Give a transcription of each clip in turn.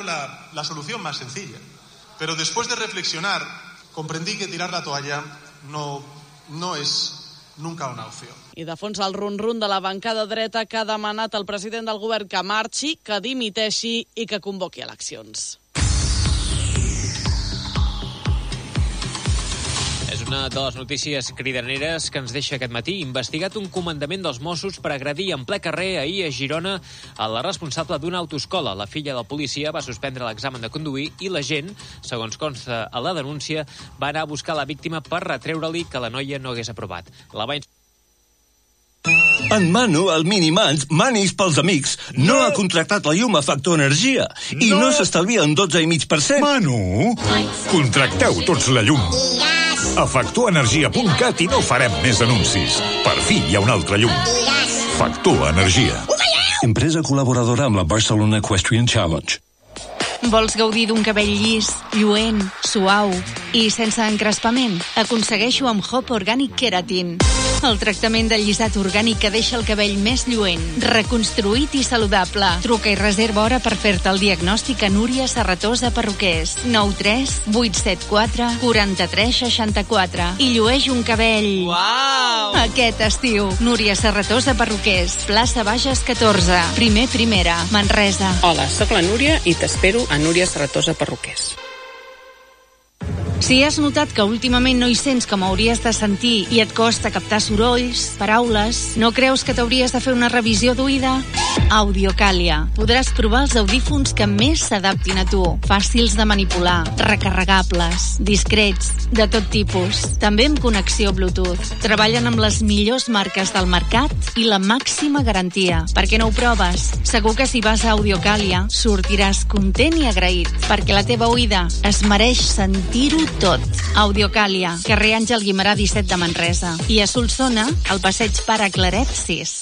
la solución más sencilla. Pero después de reflexionar, comprendí que tirar la toalla no es nunca una opció. I de fons el run-run de la bancada dreta que ha demanat al president del govern que marxi, que dimiteixi i que convoqui eleccions. És una de les notícies cridaneres que ens deixa aquest matí. Investigat un comandament dels Mossos per agredir en ple carrer ahir a Girona a la responsable d'una autoescola. La filla del policia va suspendre l'examen de conduir i l'agent, segons consta a la denúncia, va anar a buscar la víctima per retreure-li que la noia no hagués aprovat. En Manu, el Minimans, Manis pels amics, no ha contractat la llum a Factor Energia i no s'estalvia un 12,5%. Manu, contracteu tots la llum a factorenergia.cat i no farem més anuncis. Per fi hi ha una altra llum. Factor Energia. Empresa col·laboradora amb la Barcelona Equestrian Challenge. Vols gaudir d'un cabell llis, lluent, suau i sense encrespament? Aconsegueixo amb Hop Organic Keratin. El tractament de llisat orgànic que deixa el cabell més lluent, reconstruït i saludable. Truca i reserva hora per fer-te el diagnòstic a Núria Serratosa Perruquers. 93 874 43 64. I llueix un cabell... Uau! Aquest estiu. Núria Serratosa Perruquers. Plaça Bages 14. Primera. Manresa. Hola, sóc la Núria i t'espero a Núria Serratosa Perruquers. Si has notat que últimament no hi sents com hauries de sentir i et costa captar sorolls, paraules, no creus que t'hauries de fer una revisió d'oïda? Audiocàlia. Podràs provar els audífons que més s'adaptin a tu. Fàcils de manipular, recarregables, discrets, de tot tipus. També amb connexió Bluetooth. Treballen amb les millors marques del mercat i la màxima garantia. Per què no ho proves? Segur que si vas a Audiocàlia sortiràs content i agraït, perquè la teva oïda es mereix sentir-ho tot. Audiocàlia, carrer Àngel Guimerà 17 de Manresa. I a Solsona, al passeig Pare Claret 6.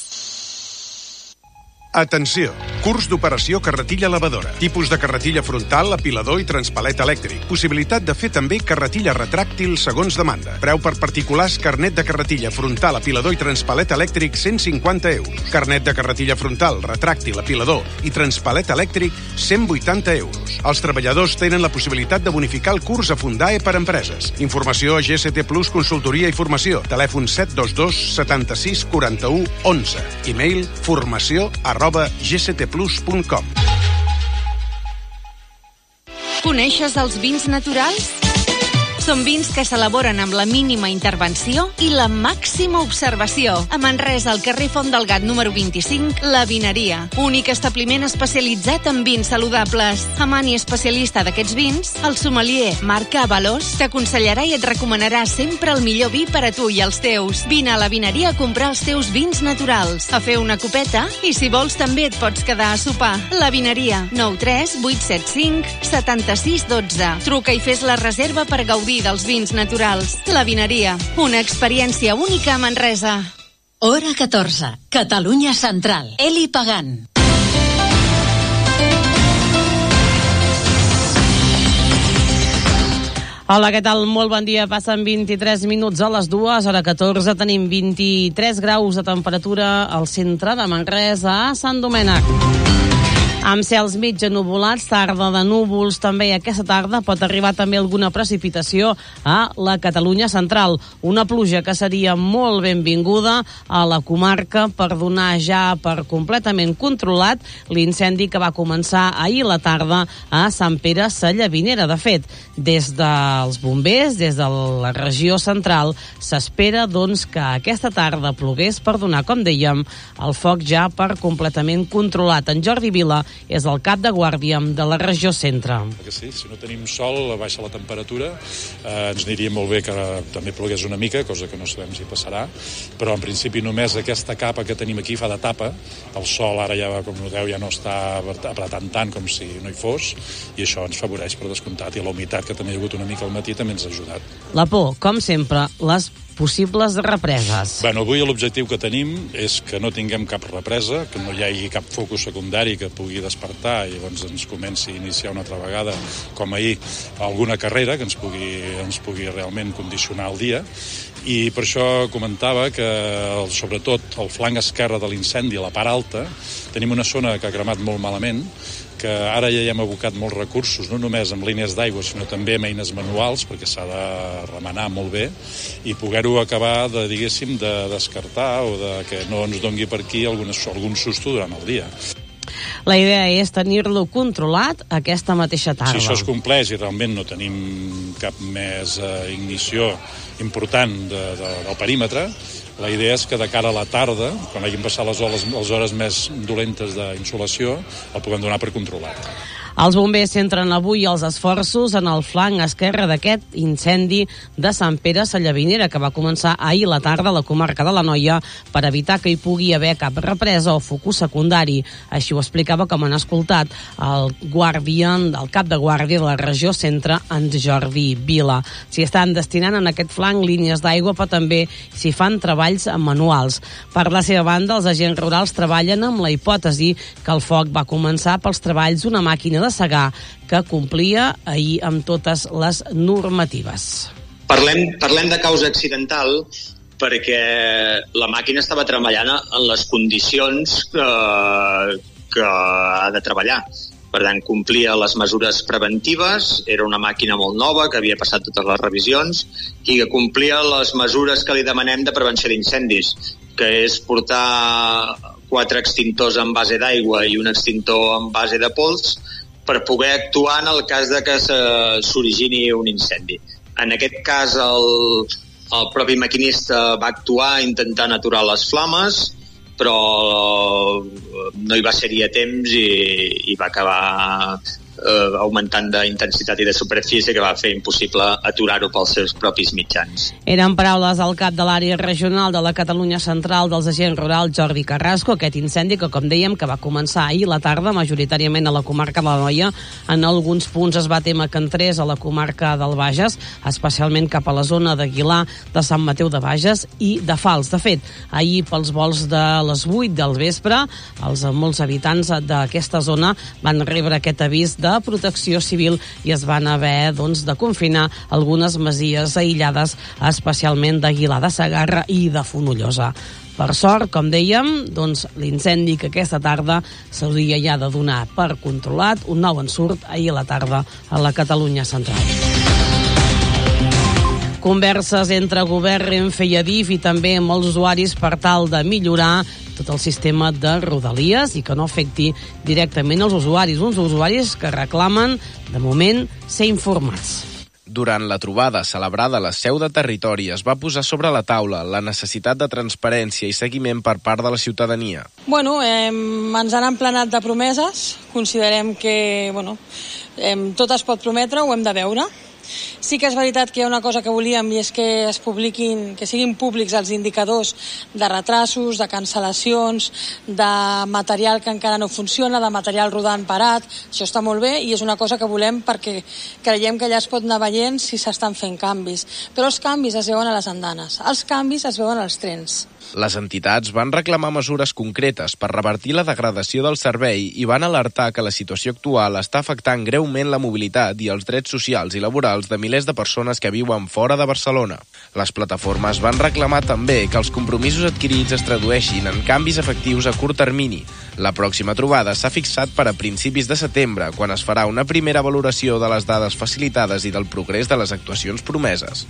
Atenció! Curs d'operació carretilla lavadora. Tipus de carretilla frontal, apilador i transpalet elèctric. Possibilitat de fer també carretilla retràctil segons demanda. Preu per particulars: carnet de carretilla frontal, apilador i transpalet elèctric, 150 euros. Carnet de carretilla frontal, retràctil, apilador i transpalet elèctric, 180 euros. Els treballadors tenen la possibilitat de bonificar el curs a Fundae per empreses. Informació a GST Plus Consultoria i Formació. Telèfon 722 76 41 11. E-mail formació@gstplus.com. Coneixes els vins naturals? Són vins que s'elaboren amb la mínima intervenció i la màxima observació. A Manresa, al carrer Font del Gat número 25, La Vineria. Únic establiment especialitzat en vins saludables. Amant i especialista d'aquests vins, el sommelier Marc Avalos t'aconsellarà i et recomanarà sempre el millor vi per a tu i els teus. Vine a La Vineria a comprar els teus vins naturals, a fer una copeta i, si vols, també et pots quedar a sopar. La Vineria, 93 875 76 12. Truca i fes la reserva per gaudir dels vins naturals. La Vineria, una experiència única a Manresa. Hora 14, Catalunya Central. Eli Pagant. Hola, què tal? Molt bon dia. Passen 23 minuts a les 2, hora 14. Tenim 23 graus de temperatura al centre de Manresa, a Sant Domènec. Amb cels mig ennuvolats, tarda de núvols també. Aquesta tarda pot arribar també alguna precipitació a la Catalunya central. Una pluja que seria molt benvinguda a la comarca per donar ja per completament controlat l'incendi que va començar ahir la tarda a Sant Pere Sallavinera. De fet, des dels bombers, des de la regió central, s'espera doncs que aquesta tarda plogués per donar, com dèiem, el foc ja per completament controlat. En Jordi Vila és el cap de guàrdia de la regió centre. Que sí, si no tenim sol, baixa la temperatura, ens aniria molt bé que també plogués una mica, cosa que no sabem si passarà, però en principi només aquesta capa que tenim aquí fa de tapa. El sol ara ja, com noteu, ja no està apretant tant com si no hi fos, i això ens favoreix per descomptat, i la humitat que també hi ha hagut una mica al matí també ens ha ajudat. La por, com sempre, les possibles represes. Bueno, avui l'objectiu que tenim és que no tinguem cap represa, que no hi hagi cap focus secundari que pugui despertar i llavors ens comenci a iniciar una altra vegada, com ahir, alguna carrera que ens pugui realment condicionar el dia. I per això comentava que, sobretot, el flanc esquerre de l'incendi, a la part alta, tenim una zona que ha cremat molt malament, que ara ja hi hem abocat molts recursos, no només amb línies d'aigua, sinó també amb eines manuals, perquè s'ha de remenar molt bé, i poder-ho acabar de, diguéssim, de descartar o de que no ens dongui per aquí algun susto durant el dia. La idea és tenir-lo controlat aquesta mateixa tarda. Si això es compleix i realment no tenim cap més ignició important del perímetre, la idea és que de cara a la tarda, quan hagin passat les hores més dolentes d'insolació, el puguem donar per controlat. Els bombers centren avui els esforços en el flanc esquerre d'aquest incendi de Sant Pere Sallavinera, que va començar ahir la tarda a la comarca de l'Anoia per evitar que hi pugui haver cap represa o focus secundari. Així ho explicava, com han escoltat, el cap de guàrdia de la regió centre, en Jordi Vila. S'hi estan destinant en aquest flanc línies d'aigua, però també s'hi fan treballs manuals. Per la seva banda, els agents rurals treballen amb la hipòtesi que el foc va començar pels treballs d'una màquina de segar que complia ahir amb totes les normatives. Parlem de causa accidental perquè la màquina estava treballant en les condicions que ha de treballar. Per tant, complia les mesures preventives, era una màquina molt nova que havia passat totes les revisions i que complia les mesures que li demanem de prevenció d'incendis, que és portar 4 extintors en base d'aigua i un extintor en base de pols per poder actuar en el cas de que s'origini un incendi. En aquest cas, el propi maquinista va actuar intentant aturar les flames, però no hi va ser-hi a temps i va acabar augmentant d'intensitat i de superfície, que va fer impossible aturar-ho pels seus propis mitjans. Eren paraules del cap de l'àrea regional de la Catalunya Central dels agents rurals, Jordi Carrasco. Aquest incendi que, com dèiem, que va començar ahir la tarda, majoritàriament a la comarca de l'Anoia. En alguns punts es va témer que entrés a la comarca del Bages, especialment cap a la zona d'Aguilar, de Sant Mateu de Bages i de Fals. De fet, ahir pels vols de les 8 del vespre, molts habitants d'aquesta zona van rebre aquest avís de Protecció Civil i es van haver de confinar algunes masies aïllades, especialment d'Aguilar de Segarra i de Fonollosa. Per sort, com dèiem, l'incendi que aquesta tarda s'hauria ja de donar per controlat, un nou ensurt ahir a la tarda a la Catalunya Central. Converses entre govern, Renfe i Adif i també amb els usuaris per tal de millorar tot el sistema de Rodalies i que no afecti directament els usuaris. Uns usuaris que reclamen, de moment, ser informats. Durant la trobada celebrada a la seu de Territori es va posar sobre la taula la necessitat de transparència i seguiment per part de la ciutadania. Ens han emplenat de promeses. Considerem que tot es pot prometre, ho hem de veure. Sí que és veritat que hi ha una cosa que volíem i és que es publiquin, que siguin públics els indicadors de retrasos, de cancel·lacions, de material que encara no funciona, de material rodant parat. Això està molt bé i és una cosa que volem perquè creiem que allà es pot anar veient si s'estan fent canvis. Però els canvis es veuen a les andanes, els canvis es veuen als trens. Les entitats van reclamar mesures concretes per revertir la degradació del servei i van alertar que la situació actual està afectant greument la mobilitat i els drets socials i laborals de milers de persones que viuen fora de Barcelona. Les plataformes van reclamar també que els compromisos adquirits es tradueixin en canvis efectius a curt termini. La pròxima trobada s'ha fixat per a principis de setembre, quan es farà una primera valoració de les dades facilitades i del progrés de les actuacions promeses.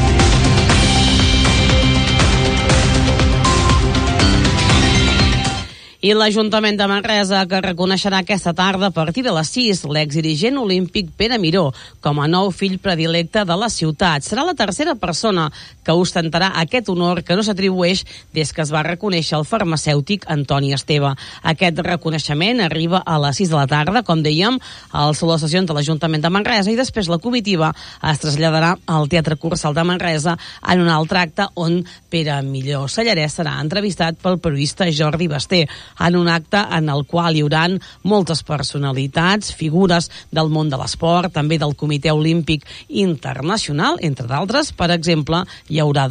I l'Ajuntament de Manresa, que reconeixerà aquesta tarda a partir de les 6 l'exdirigent olímpic Pere Miró com a nou fill predilecte de la ciutat. Serà la tercera persona que ostentarà aquest honor que no s'atribueix des que es va reconèixer el farmacèutic Antoni Esteve. Aquest reconeixement arriba a les 6 de la tarda, com dèiem, a les sessions de l'Ajuntament de Manresa, i després la comitiva es traslladarà al Teatre Cursal de Manresa en un altre acte on Pere Miró Sallarès serà entrevistat pel periodista Jordi Basté, en un acte en el qual hi haurà moltes personalitats, figures del món de l'esport, també del Comitè Olímpic Internacional, entre d'altres. Per exemple, hi haurà,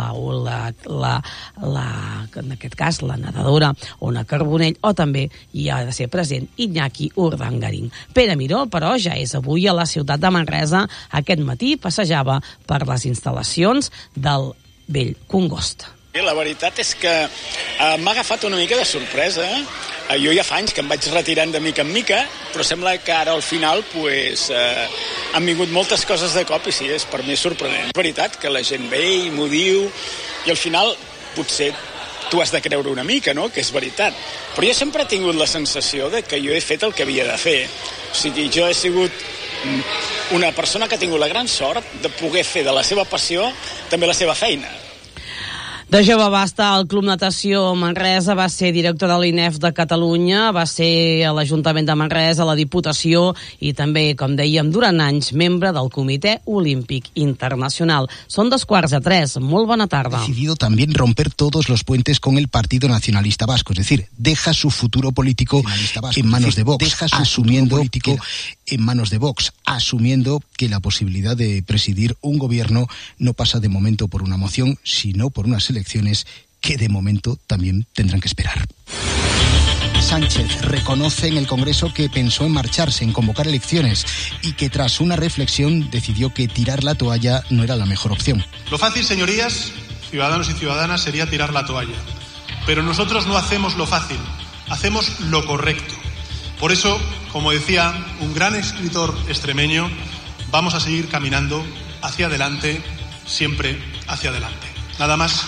en aquest cas, la nedadora Ona Carbonell, o també hi ha de ser present Iñaki Urdangarín. Pere Miró, però, ja és avui a la ciutat de Manresa. Aquest matí passejava per les instal·lacions del Vell Congost. La veritat és que m'ha agafat una mica de sorpresa. Jo ja fa anys que em vaig retirant de mica en mica, però sembla que ara al final han vingut moltes coses de cop i sí, per mi és sorprenent. És veritat que la gent ve i m'ho diu i al final potser tu has de creure una mica, no?, que és veritat. Però jo sempre he tingut la sensació de que jo he fet el que havia de fer. O sigui, jo he sigut una persona que ha tingut la gran sort de poder fer de la seva passió també la seva feina. De jove va estar al Club Natació Manresa, va ser director de l'INEF de Catalunya, va ser a l'Ajuntament de Manresa, a la Diputació i també, com dèiem, durant anys, membre del Comitè Olímpic Internacional. Són 2:15, molt bona tarda. Ha decidido también romper todos los puentes con el Partido Nacionalista Vasco, es decir, deja su futuro político en manos de Vox, asumiendo que la posibilidad de presidir un gobierno no pasa de momento por una moción, sino por unas elecciones que de momento también tendrán que esperar. Sánchez reconoce en el Congreso que pensó en marcharse, en convocar elecciones y que tras una reflexión decidió que tirar la toalla no era la mejor opción. Lo fácil, señorías, ciudadanos y ciudadanas, sería tirar la toalla. Pero nosotros no hacemos lo fácil, hacemos lo correcto. Por eso, como decía un gran escritor extremeño, vamos a seguir caminando hacia adelante, siempre hacia adelante. Nada más